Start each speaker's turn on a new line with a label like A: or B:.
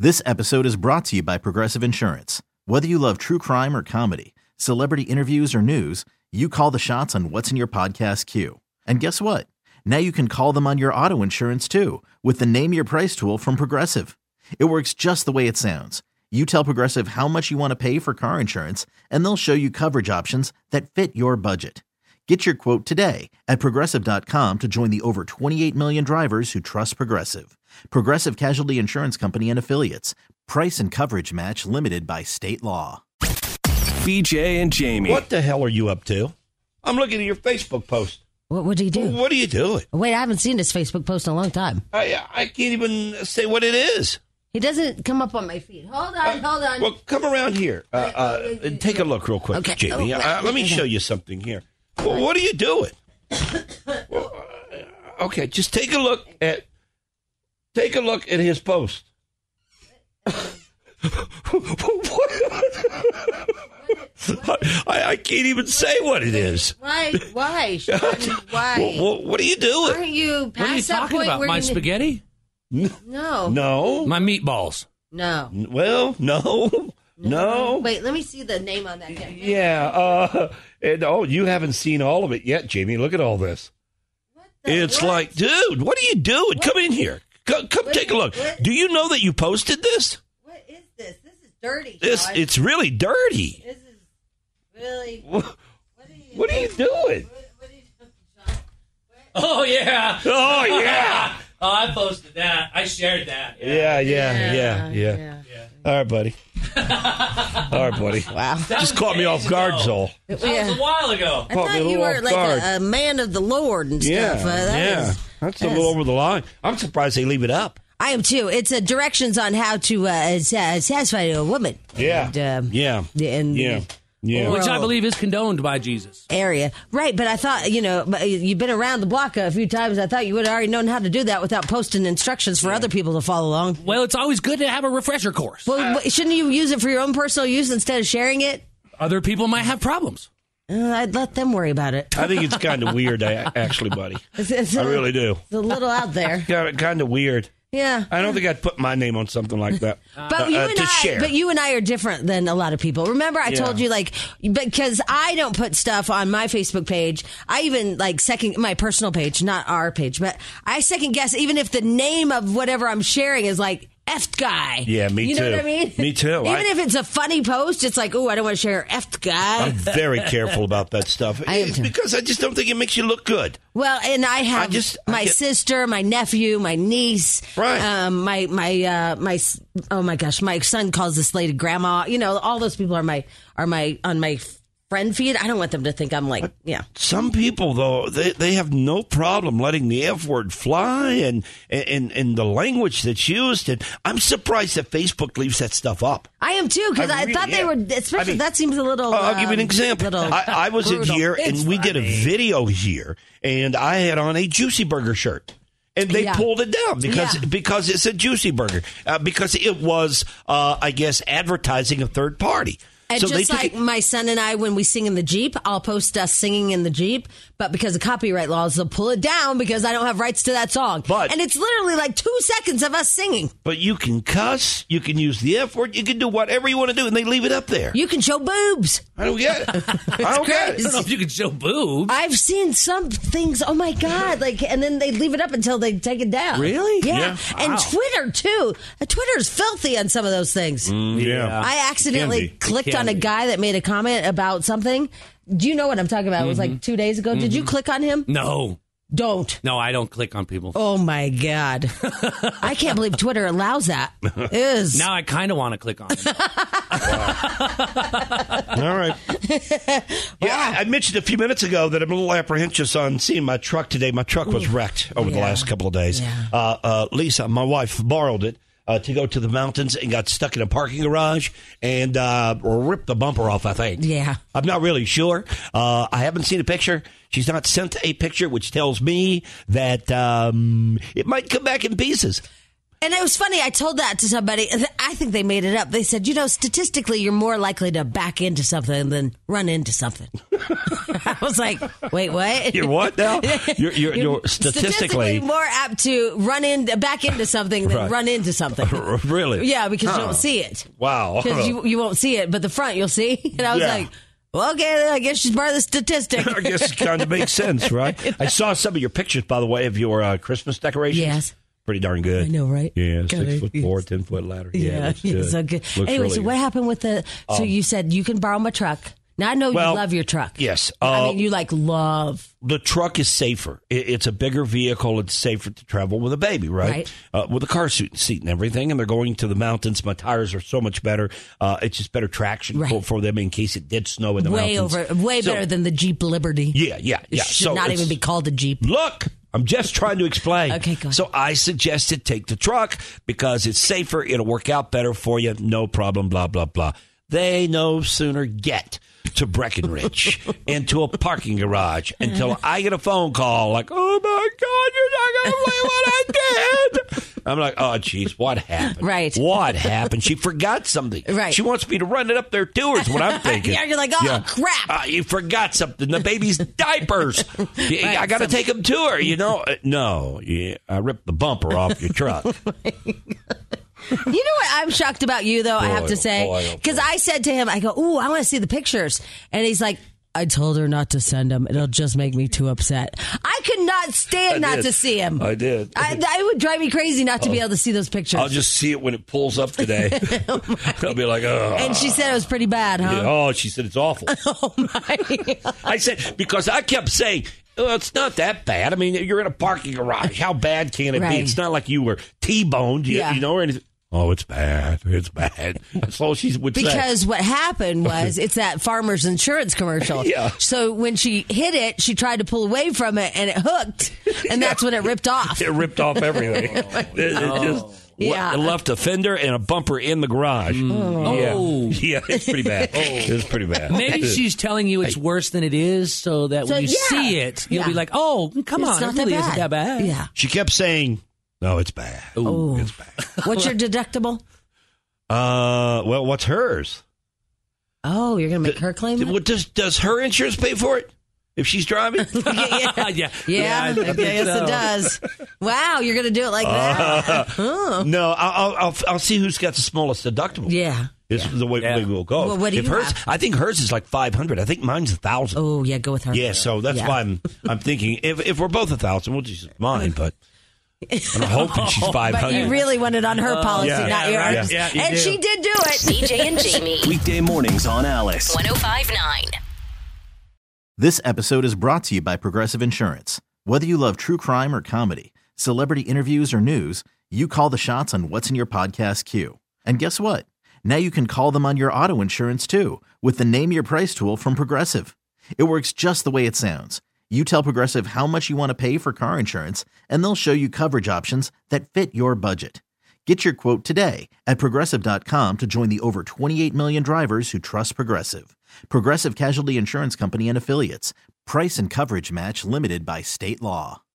A: This episode is brought to you by Progressive Insurance. Whether you love true crime or comedy, celebrity interviews or news, you call the shots on what's in your podcast queue. And guess what? Now you can call them on your auto insurance too with the Name Your Price tool from Progressive. It works just the way it sounds. You tell Progressive how much you want to pay for car insurance, and they'll show you coverage options that fit your budget. Get your quote today at Progressive.com to join the over 28 million drivers who trust Progressive. Progressive Casualty Insurance Company and Affiliates. Price and coverage match limited by state law.
B: BJ and Jamie.
C: What the hell are you up to? I'm looking at your Facebook post.
D: What would he do?
C: What are you doing?
D: Wait, I haven't seen his Facebook post in a long time.
C: I can't even say what it is.
D: He doesn't come up on my feed. Hold on.
C: Well, come around here. Take a look real quick,
D: Okay.
C: Jamie. Let me show you something here. Well, what are you doing? Okay, just take a look at his post. I can't even say what it is.
D: Why? Why?
C: What are you doing?
D: Aren't you past
E: What are you
D: that
E: talking
D: point
E: about?
D: where
E: My
D: you
E: spaghetti?
D: No.
C: No.
E: My meatballs.
D: No.
C: Well, no.
D: Wait, let me see the name on that.
C: Yeah. And you haven't seen all of it yet, Jamie. Look at all this. It's like, dude, what are you doing? Come in here. Come take a look. Do you know that you posted this?
D: What is this? This is dirty.
C: It's really dirty.
D: This is really.
C: What are you doing?
D: What are you doing, John?
E: Oh, yeah.
C: Oh, yeah.
E: Oh, I posted that. I shared that.
C: Yeah. All right, buddy.
D: Wow.
C: Just caught me off guard, Zol.
E: That was a while ago.
D: I
C: Caught me a
D: thought you
C: little
D: were
C: off
D: like
C: guard.
D: a man of the Lord and stuff.
C: That's a little over the line. I'm surprised they leave it up.
D: I am too. It's directions on how to satisfy a woman.
C: Yeah.
D: And,
C: Yeah.
E: Which I believe is condoned by Jesus.
D: area. Right, but I thought, you've been around the block a few times. I thought you would have already known how to do that without posting instructions for other people to follow along.
E: Well, it's always good to have a refresher course.
D: Well, shouldn't you use it for your own personal use instead of sharing it?
E: Other people might have problems.
D: I'd let them worry about it.
C: I think it's kind of weird, actually, buddy. I really do.
D: It's a little out there.
C: Kind of weird.
D: Yeah.
C: I don't think I'd put my name on something like that.
D: But you and I are different than a lot of people. Remember, I told you, because I don't put stuff on my Facebook page. I even second my personal page, not our page, but I second guess even if the name of whatever I'm sharing is effed guy.
C: Yeah, me too.
D: You know what I mean?
C: Me too.
D: Even if it's a funny post, it's like, oh, I don't want to share effed guy.
C: I'm very careful about that stuff. It's because I just don't think it makes you look good.
D: Well, and I have my sister, my nephew, my niece,
C: right?
D: My oh my gosh, my son calls this lady grandma. All those people are my on my friend feed. I don't want them to think I'm
C: Some people though, they have no problem letting the F word fly and the language that's used. And I'm surprised that Facebook leaves that stuff up.
D: I am too, because I thought they were. Especially that seems a little.
C: I'll give you an example. I was in here and we did a video here, and I had on a Juicy Burger shirt. And they pulled it down because it's a Juicy Burger, because it was, I guess, advertising a third party.
D: And so just like my son and I, when we sing in the Jeep, I'll post us singing in the Jeep. But because of copyright laws, they'll pull it down because I don't have rights to that song. And it's literally 2 seconds of us singing.
C: But you can cuss, you can use the F word, you can do whatever you want to do, and they leave it up there.
D: You can show boobs.
C: I don't get it. I don't get it.
E: I don't know if you can show boobs.
D: I've seen some things, oh my God, and then they leave it up until they take it down.
E: Really?
D: Yeah.
E: Wow.
D: And Twitter, too. Twitter's filthy on some of those things. I accidentally clicked on a guy that made a comment about something. Do you know what I'm talking about? It was 2 days ago. Did you click on him?
E: No.
D: Don't.
E: No, I don't click on people.
D: Oh, my God. I can't believe Twitter allows that.
E: Now I kind of want to click on it.
C: All right. Yeah, I mentioned a few minutes ago that I'm a little apprehensive on seeing my truck today. My truck was wrecked over the last couple of days. Yeah. Lisa, my wife, borrowed it to go to the mountains and got stuck in a parking garage and ripped the bumper off, I think.
D: Yeah.
C: I'm not really sure. I haven't seen a picture. She's not sent a picture, which tells me that it might come back in pieces.
D: And it was funny. I told that to somebody. I think they made it up. They said, statistically, you're more likely to back into something than run into something. I was like, wait, what?
C: You're what now? You're statistically
D: more apt to back into something than run into something.
C: Really?
D: Yeah, because you don't see it.
C: Wow.
D: Because you won't see it, but the front you'll see. And I was like, well, okay, I guess she's part of the statistic.
C: I guess it kind of makes sense, right? I saw some of your pictures, by the way, of your Christmas decorations.
D: Yes.
C: Pretty darn good.
D: I know, right?
C: Yeah, 6'4", 10-foot ladder. Yeah,
D: so good. Anyway, so what happened with so you said you can borrow my truck. Now, I know you love your truck.
C: Yes.
D: I mean, you love.
C: The truck is safer. It's a bigger vehicle. It's safer to travel with a baby, right? With a car seat and everything. And they're going to the mountains. My tires are so much better. It's just better traction for them in case it did snow in the mountains. Way
D: better than the Jeep Liberty.
C: Yeah.
D: It should not even be called a Jeep.
C: Look. I'm just trying to explain.
D: Okay, go ahead.
C: So I suggested take the truck because it's safer. It'll work out better for you. No problem, blah, blah, blah. They no sooner get to Breckenridge into a parking garage until I get a phone call like, oh, my God, you're not going to believe what I did. I'm like, oh, geez, what happened?
D: Right.
C: What happened? She forgot something.
D: Right.
C: She wants me to run it up there, too, is what I'm thinking.
D: You're like, crap.
C: You forgot something. The baby's diapers. I got to take them to her, No, I ripped the bumper off your truck.
D: You know what I'm shocked about you, though, I have to say? Because I said to him, I go, ooh, I want to see the pictures. And he's like, I told her not to send them. It'll just make me too upset. I could not stand not to see him.
C: I did.
D: I would drive me crazy not to be able to see those pictures.
C: I'll just see it when it pulls up today. I'll be like, oh.
D: And she said it was pretty bad, huh?
C: Yeah, oh, she said it's awful.
D: Oh, my God.
C: I said, because I kept saying, oh, it's not that bad. I mean, you're in a parking garage. How bad can it be? It's not like you were T-boned, or anything. Oh, it's bad. It's bad. That's all she would say.
D: Because what happened was it's that Farmers Insurance commercial.
C: Yeah.
D: So when she hit it, she tried to pull away from it, and it hooked, and that's when it ripped off.
C: It ripped off everything. It left a fender and a bumper in the garage. Yeah, it's pretty bad. It's pretty bad.
E: Maybe she's telling you it's worse than it is, so that when you see it, you'll be like, oh, come on, it really isn't that bad.
D: Yeah.
C: She kept saying, no, it's bad.
D: Oh,
C: it's bad.
D: What's your deductible?
C: Well, what's hers?
D: Oh, you're going to make her claim it?
C: Does her insurance pay for it if she's driving?
D: Yeah, it does. Wow, you're going to do it like that?
C: No, I'll see who's got the smallest deductible.
D: Yeah.
C: This is the way we'll go.
D: Well, what do you have?
C: I think hers is like $500. I think mine's $1,000.
D: Oh, yeah, go with her.
C: Yeah, so that's why I'm thinking if we're both $1,000, we'll just mine, but I'm hoping she's $500.
D: But you really want it on her policy, not yours.
C: Yeah,
D: and she did do it.
B: BJ and Jamie. Weekday mornings on Alice. 105.9.
A: This episode is brought to you by Progressive Insurance. Whether you love true crime or comedy, celebrity interviews or news, you call the shots on what's in your podcast queue. And guess what? Now you can call them on your auto insurance too with the Name Your Price tool from Progressive. It works just the way it sounds. You tell Progressive how much you want to pay for car insurance, and they'll show you coverage options that fit your budget. Get your quote today at Progressive.com to join the over 28 million drivers who trust Progressive. Progressive Casualty Insurance Company and Affiliates. Price and coverage match limited by state law.